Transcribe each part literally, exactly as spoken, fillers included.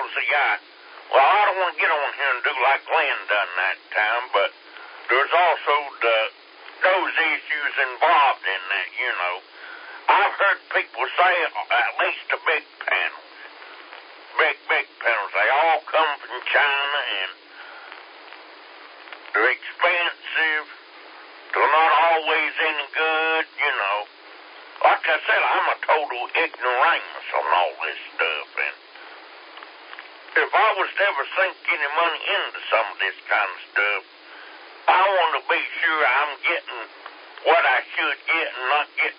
hell's the guy? Well, I don't want to get on here and do like Glenn done that time, but there's also the those issues involved in that, you know. I've heard people say at least the big panels, big, big panels, they all come from China and they're expensive. They're not always any good, you know. Like I said, I'm a total ignoramus on all this stuff, and if I was to ever sink any money into some of this kind of stuff, I want to be sure I'm getting what I should get and not get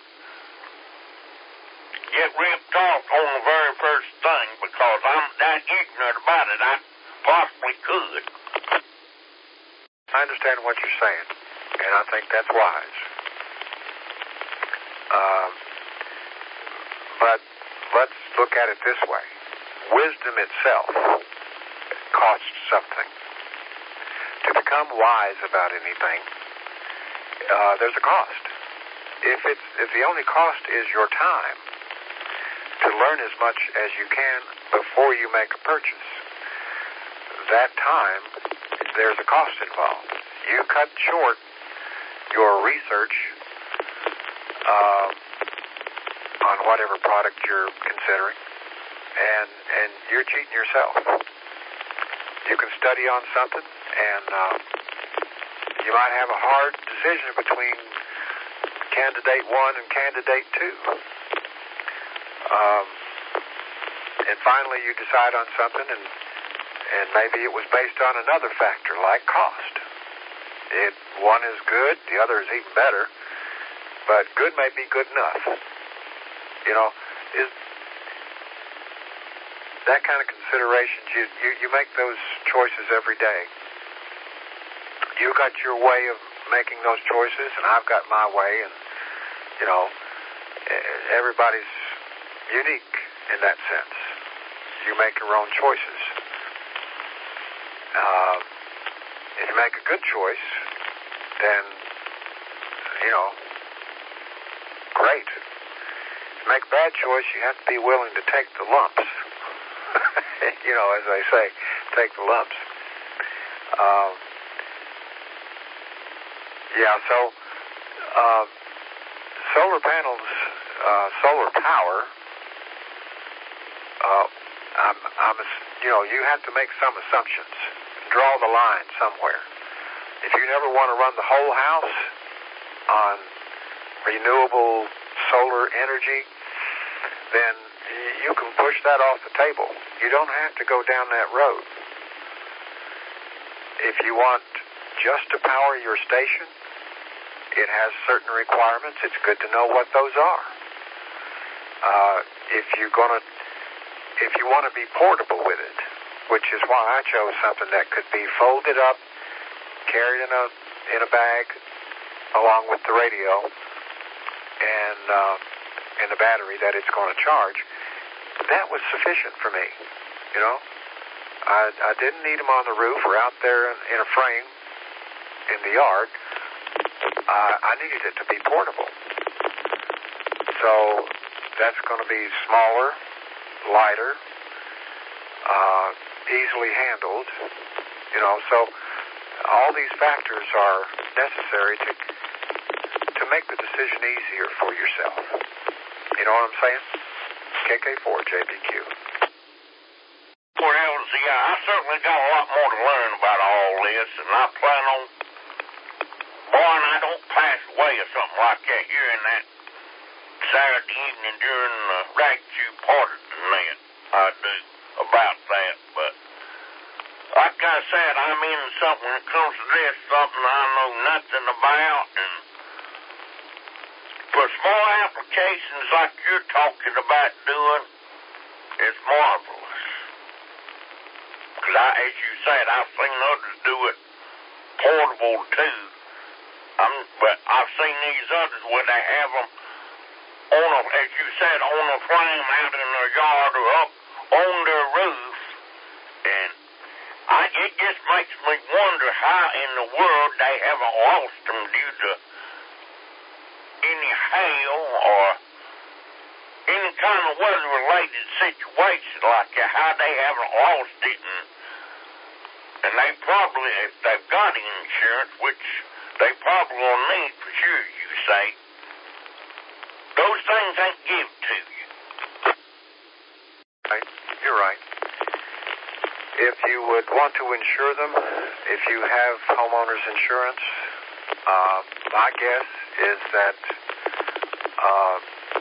get ripped off on the very first thing, because I'm that ignorant about it I possibly could. I understand what you're saying, and I think that's wise. Um, but let's look at it this way. Wisdom itself costs something. To become wise about anything, uh, there's a cost. If it's if the only cost is your time to learn as much as you can before you make a purchase, that time, there's a cost involved. You cut short your research uh, on whatever product you're considering, and and you're cheating yourself. You can study on something, and uh, you might have a hard decision between candidate one and candidate two. Um, and finally you decide on something, and and maybe it was based on another factor like cost. It one is good, the other is even better, but good may be good enough. You know, is that kind of considerations, you, you, you make those choices every day. You got your way of making those choices, and I've got my way, and, you know, everybody's unique in that sense. You make your own choices. Uh, if you make a good choice, then, you know, great. If you make a bad choice, you have to be willing to take the lumps. You know, as they say, take the lumps. Um, yeah, so uh, solar panels, uh, solar power, uh, I'm, I'm, you know, you have to make some assumptions, draw the line somewhere. If you never want to run the whole house on renewable solar energy, then you can push that off the table. You don't have to go down that road. If you want just to power your station, it has certain requirements. It's good to know what those are. Uh, if you're gonna, if you want to be portable with it, which is why I chose something that could be folded up, carried in a in a bag, along with the radio and uh, and the battery that it's going to charge, that was sufficient for me. You know, I I didn't need them on the roof or out there in, in a frame in the yard. Uh, I needed it to be portable. So that's going to be smaller, lighter, uh, easily handled. You know, so all these factors are necessary to to make the decision easier for yourself. You know what I'm saying? K K four J B Q. Well, see, I certainly got a lot more to learn about all this, and I plan on, boy, and I don't pass away or something like that here in that Saturday evening during the rag-chew part of the night. I do about that, but like I said, I'm in something when it comes to this, something I know nothing about, and for small applications like you're talking about doing, it's marvelous. Because I, as you said, I've seen others do it portable too. I'm, but I've seen these others where they have them on a, as you said, on a frame out in their yard or up on their roof, and I, it just makes me wonder how in the world they haven't lost them due to any hail or any kind of weather-related situation like that, how they haven't lost it, and, and they probably, if they've got insurance, which they probably will need for sure, you say, those things ain't given to you. Right. You're right. If you would want to insure them, if you have homeowners insurance, uh, my guess is that uh,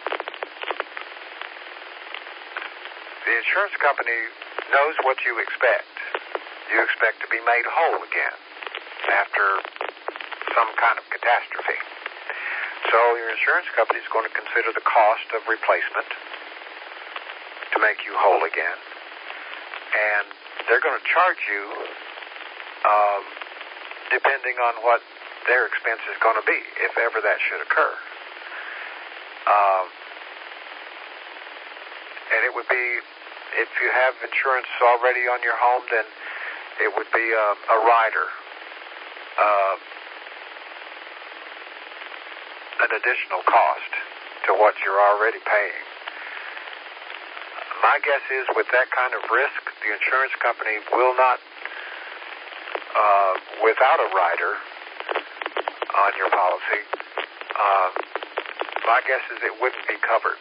the insurance company knows what you expect. You expect to be made whole again after some kind of catastrophe. So your insurance company is going to consider the cost of replacement to make you whole again. And they're going to charge you um, depending on what their expense is going to be, if ever that should occur. Um, and it would be, if you have insurance already on your home, then it would be a, a rider, uh, an additional cost to what you're already paying. My guess is with that kind of risk, the insurance company will not, uh, without a rider on your policy, uh, my guess is it wouldn't be covered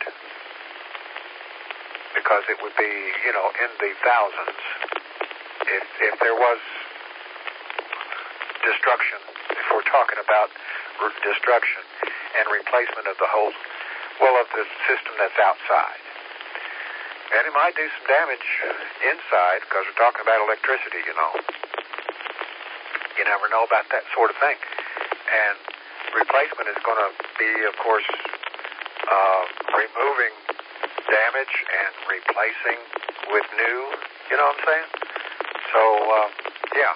because it would be, you know, in the thousands. If, if there was destruction, if we're talking about destruction and replacement of the whole, well, of the system that's outside. And it might do some damage inside because we're talking about electricity, you know. You never know about that sort of thing. And replacement is going to be, of course, uh, removing damage and replacing with new, you know what I'm saying? So, uh, yeah.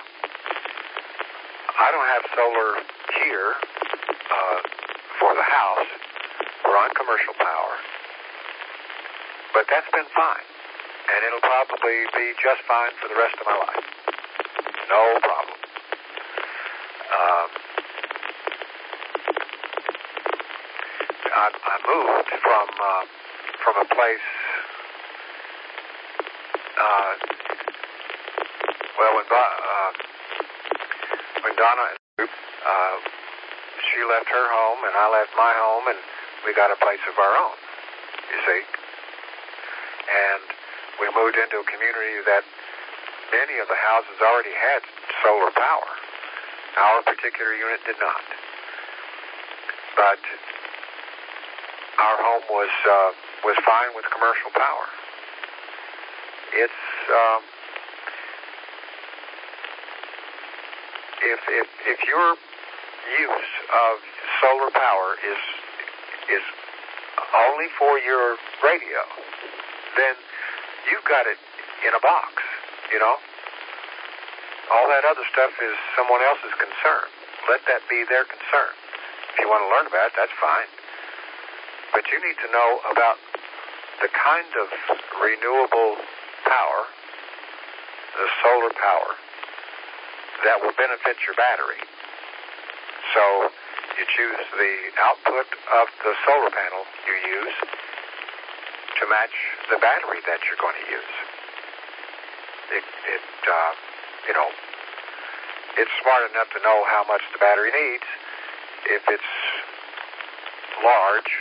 I don't have solar here uh, for the house. We're on commercial power. But that's been fine. And it'll probably be just fine for the rest of my life. No problem. Um, I, I moved from uh, from a place, uh, well, when, uh, when Donna, uh, she left her home and I left my home and we got a place of our own, you see. And we moved into a community that many of the houses already had solar power. Our particular unit did not. But our home was uh, was fine with commercial power. It's um, if if if your use of solar power is is only for your radio, then you've got it in a box, you know. All that other stuff is someone else's concern. Let that be their concern. If you want to learn about it, that's fine. But you need to know about the kind of renewable power, the solar power, that will benefit your battery. So you choose the output of the solar panel you use to match the battery that you're going to use. It, it uh, you know, it's smart enough to know how much the battery needs. If it's large,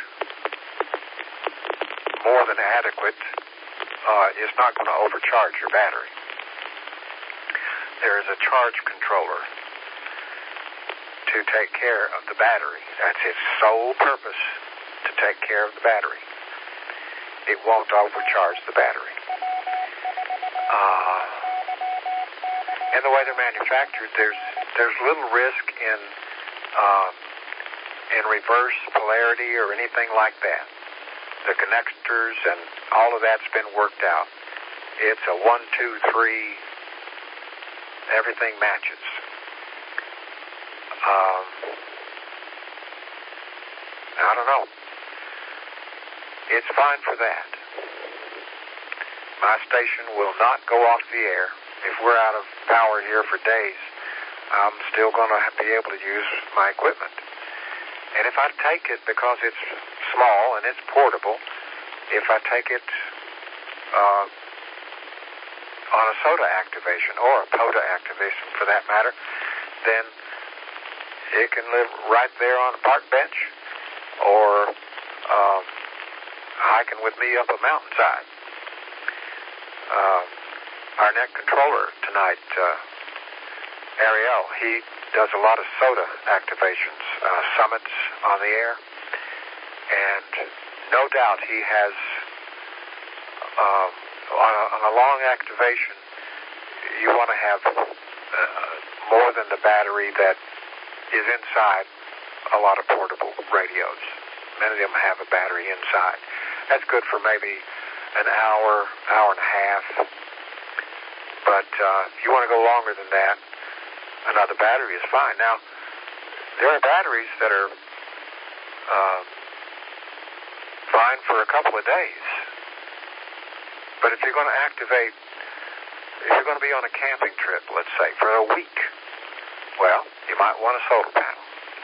more than adequate, uh, it's not going to overcharge your battery. There is a charge controller to take care of the battery. That's its sole purpose, to take care of the battery. It won't overcharge the battery. Uh, and the way they're manufactured, there's there's little risk in uh, in reverse polarity or anything like that. The connectors and all of that's been worked out. It's a one, two, three. Everything matches. Um, I don't know. It's fine for that. My station will not go off the air. If we're out of power here for days, I'm still going to be able to use my equipment. And if I take it, because it's small and it's portable, if I take it uh, on a SOTA activation, or a POTA activation for that matter, then it can live right there on a park bench, or um, hiking with me up a mountainside. Uh, our net controller tonight, uh, Ariel, he does a lot of SOTA activations, uh, summits on the air, and no doubt he has, uh, on, a, on a long activation, you want to have uh, more than the battery that is inside a lot of portable radios. Many of them have a battery inside. That's good for maybe an hour, hour and a half. But uh, if you want to go longer than that, another battery is fine. Now, there are batteries that are uh, fine for a couple of days. But if you're going to activate, if you're going to be on a camping trip, let's say, for a week, well, you might want a solar panel.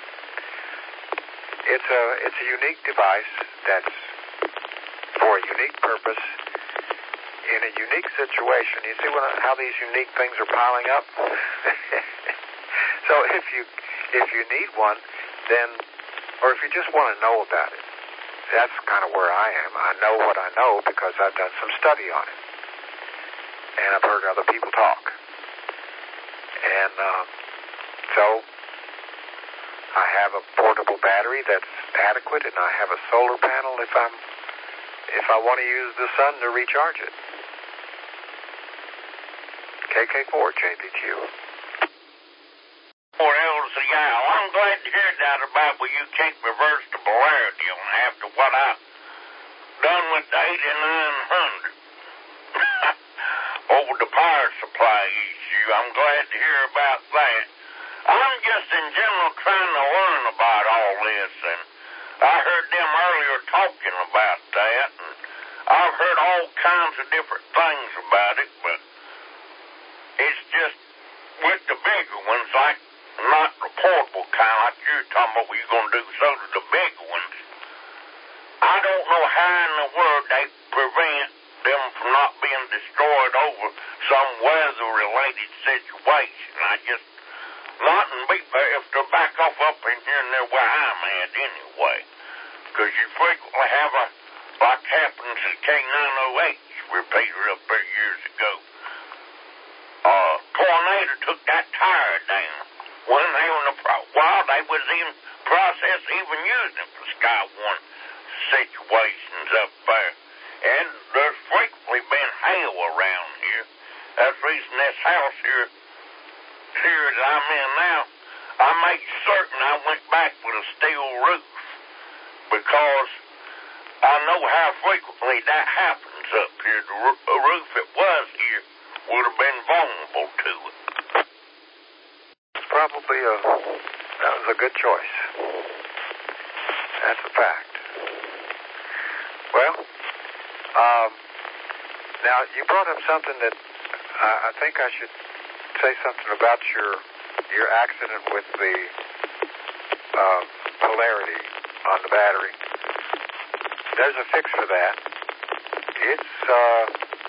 It's a it's a unique device that's for a unique purpose in a unique situation. You see what, how these unique things are piling up? So if you if you need one, then, or if you just want to know about it, that's kind of where I am. I know what I know because I've done some study on it, and I've heard other people talk. And uh, so I have a portable battery that's adequate, and I have a solar panel if I'm if I want to use the sun to recharge it. K K four J B Q. Well, Elsa, yeah, I'm glad to hear that about where you can't reverse the polarity on after what I've done with the eighty-nine hundred over the power supply issue. I'm glad to hear about that. I'm just in general trying to learn about all this, and I heard them earlier talking about that, and I've heard all kinds of different things about it, but it's just with the bigger ones, like not the portable kind like you're talking about what you're going to do, so to the bigger ones, I don't know how in the world they prevent them from not being destroyed over some weather-related situation. I just, nothing beat if they're back off up in here and there where I'm at anyway, because you frequently have a, like happens at K nine oh eight repeater up there years ago. Uh, tornado took that tire down when they were in the pro- while they was in process even using it for Sky One situations up there. And there's frequently been hail around here. That's the reason this house here, here that I'm in now, I made certain I went back with a steel roof because I know how frequently that happens up here. The r- roof that was here would have been vulnerable to it. It's probably a, that was a good choice. That's a fact. Well, um, now you brought up something that I, I think I should say something about your your accident with the uh, polarity on the battery. There's a fix for that. It's uh,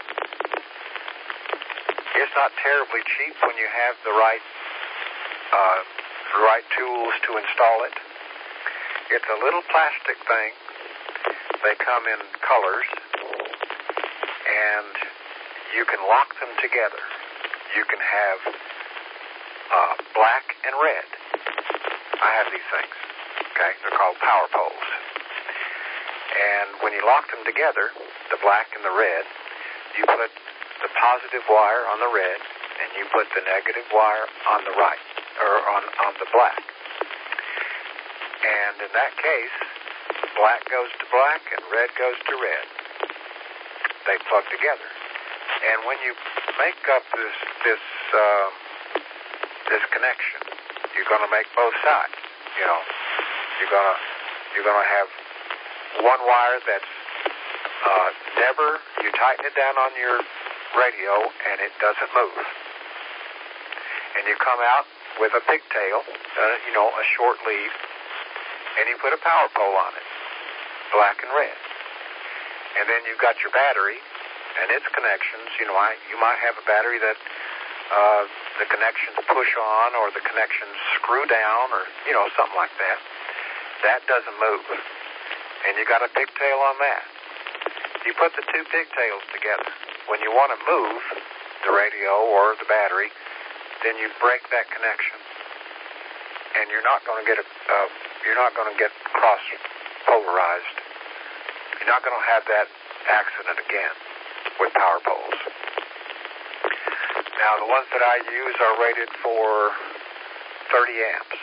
it's not terribly cheap when you have the right uh, the right tools to install it. It's a little plastic thing. They come in colors, and you can lock them together. You can have uh, black and red. I have these things. Okay, they're called power poles. And when you lock them together, the black and the red, you put the positive wire on the red, and you put the negative wire on the right, or on, on the black. And in that case, black goes to black and red goes to red. They plug together. And when you make up this this uh, this connection, you're going to make both sides. You know, you're going to you're going to have one wire that's uh, never, you tighten it down on your radio and it doesn't move. And you come out with a pigtail, uh, you know, a short lead, and you put a power pole on it, black and red. And then you've got your battery, and its connections, you know, I, you might have a battery that uh, the connections push on or the connections screw down or, you know, something like that. That doesn't move. And you got a pigtail on that. You put the two pigtails together. When you want to move the radio or the battery, then you break that connection, and you're not going to get a, uh, you're not going to get cross polarized. You're not going to have that accident again with power poles. Now, the ones that I use are rated for thirty amps.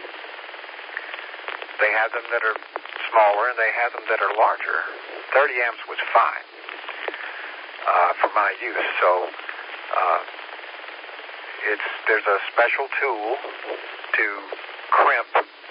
They have them that are smaller, and they have them that are larger. thirty amps was fine uh, for my use. So uh, it's there's a special tool to crimp.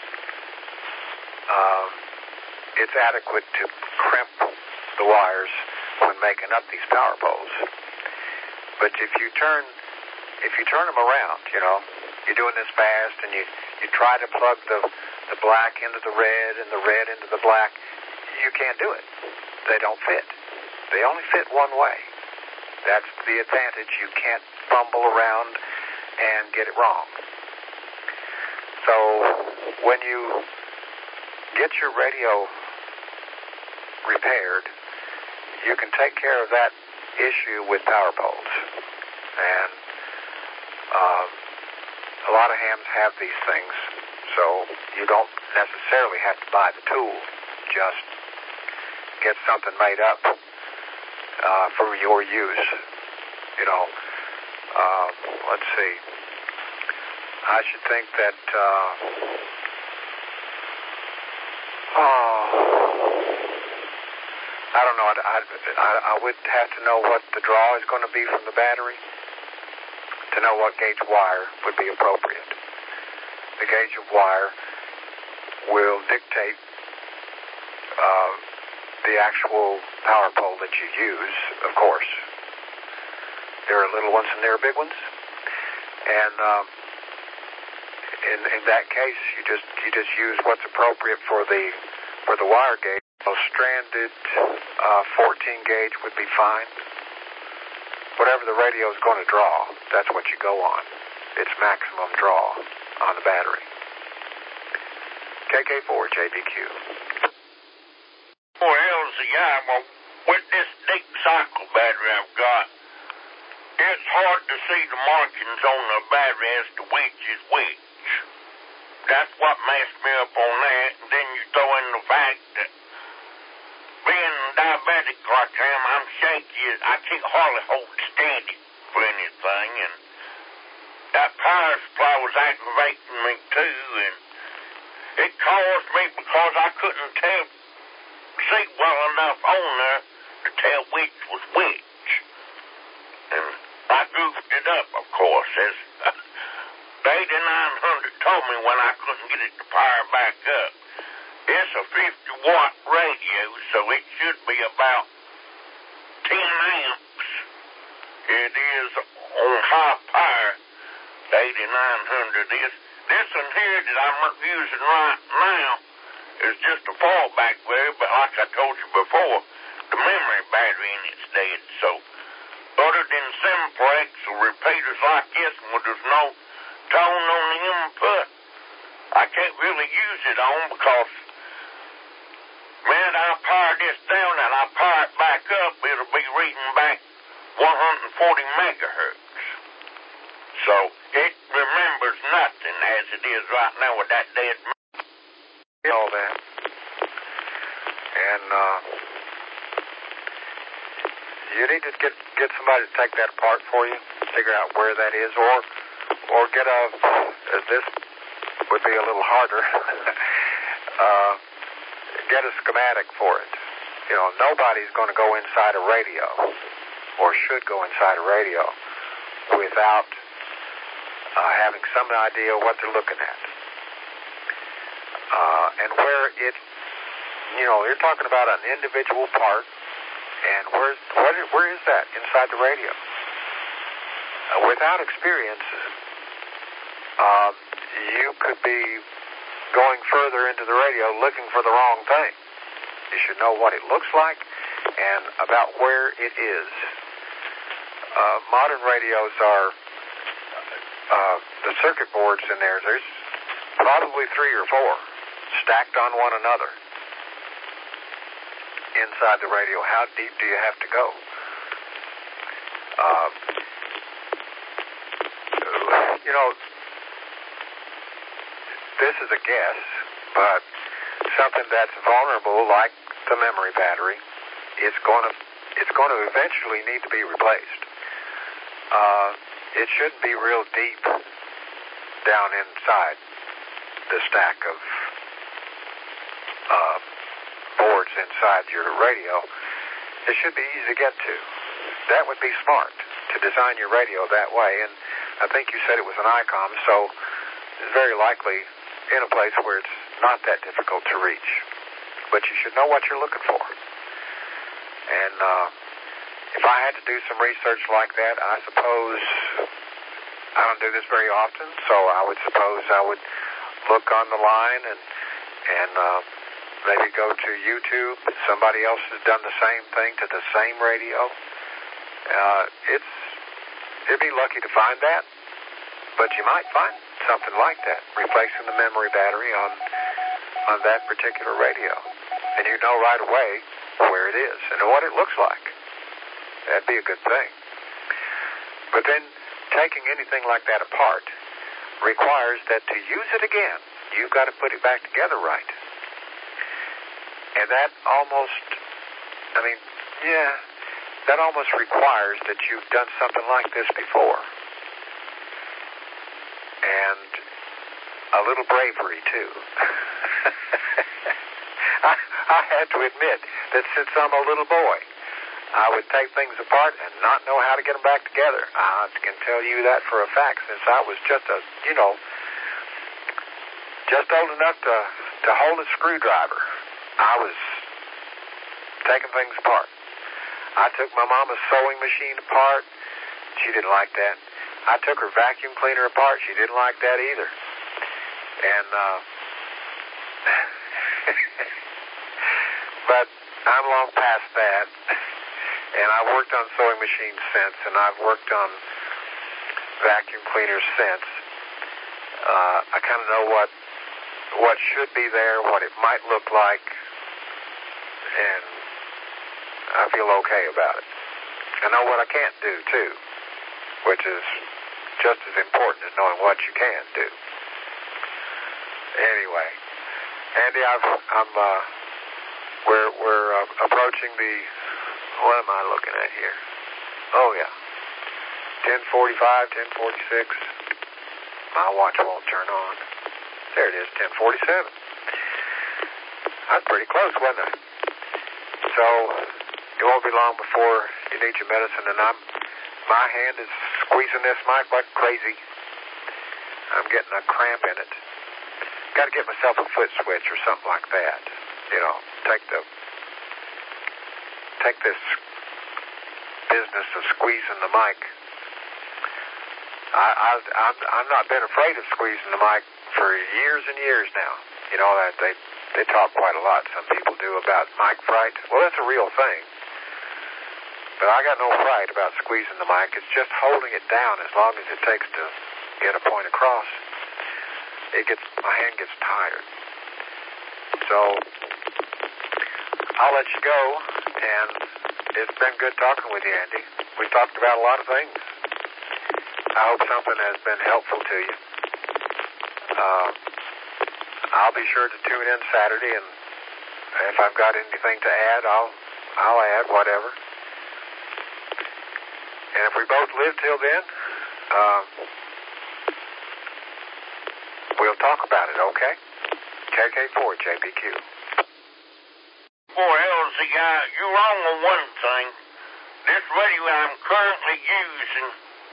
Um, it's adequate to crimp the wires when making up these power poles. But if you turn if you turn them around, you know, you're doing this fast, and you, you try to plug the the black into the red and the red into the black, you can't do it. They don't fit. They only fit one way. That's the advantage. You can't fumble around and get it wrong. So when you get your radio repaired, you can take care of that issue with power poles. And um, a lot of hams have these things, so you don't necessarily have to buy the tool. Just get something made up uh, for your use. You know, uh, let's see. I should think that, uh, oh, I don't know. I, I, I would have to know what the draw is going to be from the battery to know what gauge wire would be appropriate. The gauge of wire will dictate uh, the actual power pole that you use, of course. There are little ones and there are big ones. And um, in in that case, you just you just use what's appropriate for the for the wire gauge. A stranded uh, fourteen gauge would be fine. Whatever the radio is going to draw, that's what you go on. Its maximum draw on the battery. K K four J B Q. Well, hell's the guy. Well, with this deep cycle battery I've got, it's hard to see the markings on the battery as to which is which. That's what messed me up on that. And then you throw in the fact that being diabetic like I am, I'm shaky. I can't hardly hold steady for anything. And that power supply was aggravating me too. And it caused me because I couldn't tell, see well enough on there to tell which was which. And I goofed it up, of course, as the eighty-nine hundred told me when I couldn't get it to power back up. It's a fifty watt radio, so it should be about ten amps. It is on high power, the eighty-nine hundred is. This one here that I'm using right now is just a fallback battery, but like I told you before, the memory battery in it's dead. So other than simplex or repeaters like this one where there's no tone on the input, I can't really use it on because when I power this down and I power it back up, it'll be reading back one hundred forty megahertz. So it remembers nothing as it is right now with that dead memory. All that. And uh, you need to get get somebody to take that apart for you, figure out where that is, or or get a, uh, this would be a little harder, uh, get a schematic for it. You know, nobody's going to go inside a radio, or should go inside a radio, without uh, having some idea what they're looking at. Uh, and where it, you know, you're talking about an individual part, and where's, what, where is that inside the radio? Uh, without experience, uh, you could be going further into the radio looking for the wrong thing. You should know what it looks like and about where it is. uh, modern radios are, uh, the circuit boards in there, there's probably three or four stacked on one another inside the radio. How deep do you have to go? Uh, you know, this is a guess, but something that's vulnerable, like the memory battery, is going to it's going to eventually need to be replaced. Uh, it shouldn't be real deep down inside the stack of uh, boards inside your radio. It should be easy to get to. That would be smart, to design your radio that way. And I think you said it was an ICOM, so it's very likely in a place where it's not that difficult to reach. But you should know what you're looking for. And uh, if I had to do some research like that, I suppose, I don't do this very often, so I would suppose I would look on the line and, and uh, maybe go to YouTube. Somebody else has done the same thing to the same radio. Uh, it's, you'd be lucky to find that, but you might find something like that, replacing the memory battery on, on that particular radio. And you know right away where it is and what it looks like. That'd be a good thing. But then taking anything like that apart requires that to use it again, you've got to put it back together right. And that almost, I mean, yeah, that almost requires that you've done something like this before. And a little bravery, too. I, I had to admit that since I'm a little boy, I would take things apart and not know how to get them back together. I can tell you that for a fact, since I was just a, you know, just old enough to, to hold a screwdriver. I was taking things apart. I took my mama's sewing machine apart. She didn't like that. I took her vacuum cleaner apart. She didn't like that either. And, uh, but I'm long past that. And I've worked on sewing machines since, and I've worked on vacuum cleaners since. Uh, I kind of know what what should be there, what it might look like, and I feel okay about it. I know what I can't do, too, which is just as important as knowing what you can do. Anyway, Andy, I've, I'm, uh, we're, we're uh, approaching the, what am I looking at here? Oh, yeah. ten forty-five, ten forty-six. My watch won't turn on. There it is, ten forty-seven. That's pretty close, wasn't it? So, it won't be long before you need your medicine, and I'm, my hand is squeezing this mic like crazy. I'm getting a cramp in it. Got to get myself a foot switch or something like that. You know, take the, take this business of squeezing the mic. I, I, I'm, I'm not been afraid of squeezing the mic for years and years now. You know, that they, they talk quite a lot, some people do, about mic fright. Well, that's a real thing. But I got no fright about squeezing the mic. It's just holding it down as long as it takes to get a point across. It gets, my hand gets tired. So, I'll let you go, and it's been good talking with you, Andy. We talked about a lot of things. I hope something has been helpful to you. Uh, I'll be sure to tune in Saturday, and if I've got anything to add, I'll I'll add whatever. And if we both live till then, uh, we'll talk about it, okay? K K four, J P Q. Boy, Elsie, uh, you're wrong on one thing. This radio I'm currently using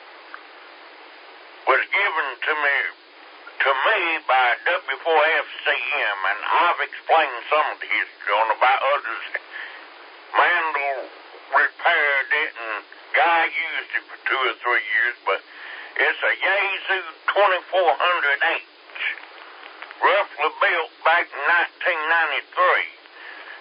was given to me to me by W four F C M, and I've explained some of the history on about others. Mandel repaired it, and Guy used it for two or three years, but it's a Yaesu twenty-four hundred H, roughly built back in nineteen ninety-three.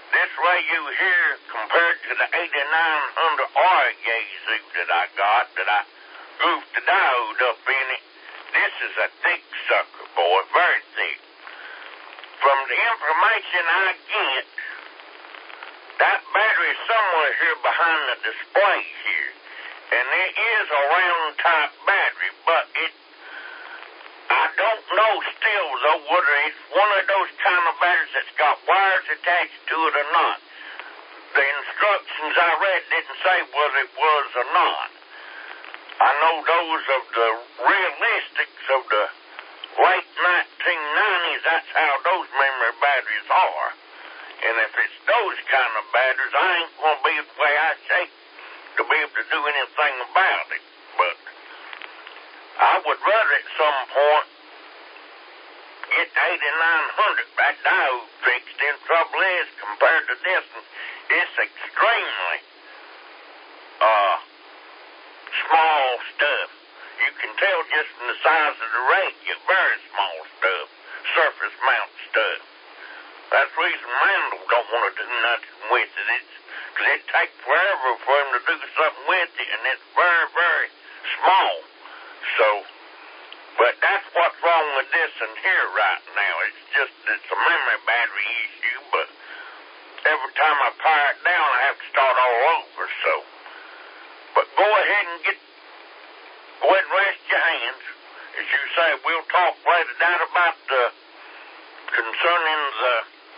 this radio here, compared to the eighty-nine hundred R A zoo that I got, that I goofed the diode up in it, this is a thick sucker, boy, very thick. From the information I get, that battery is somewhere here behind the display here. And it is a round type battery, but it, I don't know still though whether it's one of those kind of batteries that's got wires attached to it or not. The instructions I read didn't say whether it was or not. I know those of the realistics of the late nineteen nineties, that's how those memory batteries are. And if it's those kind of batteries, I ain't going to be the way I shake to be able to do anything about it. But I would rather at some point get eighty-nine hundred, that diode fixed. In trouble is, compared to this, it's extremely uh, small stuff. You can tell just from the size of the radio, very small stuff, surface mount stuff. That's the reason Mandel don't want to do nothing with it. It's because it takes forever for him to do something with it, and it's very, very small. So, but that's what's wrong with this in here right now. It's just, it's a memory battery issue, but every time I power it down, I have to start all over, so. But go ahead and get, go ahead and rest your hands. As you say, we'll talk later down about the, concerning the,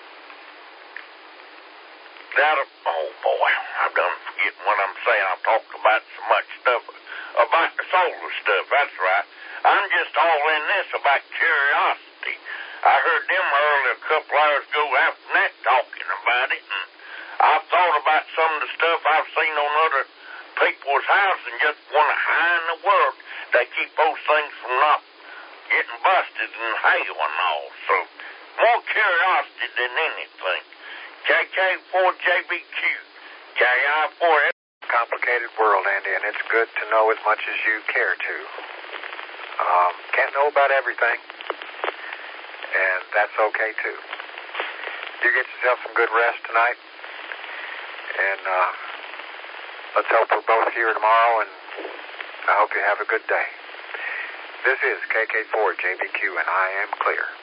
that, oh boy, I'm done forgetting what I'm saying. I've talked about so much stuff, about the solar stuff, that's right. I'm just all in this about curiosity. I heard them earlier a couple hours ago after that talking about it, and I've thought about some of the stuff I've seen on other people's houses and just wonder how in the world they keep those things from not getting busted and hail and all. So, more curiosity than anything. K K four J B Q, K I four F. Complicated world, Andy, and it's good to know as much as you care to. Um, can't know about everything, and that's okay too. You get yourself some good rest tonight, and uh, let's hope we're both here tomorrow, and I hope you have a good day. This is K K four J B Q, and I am clear.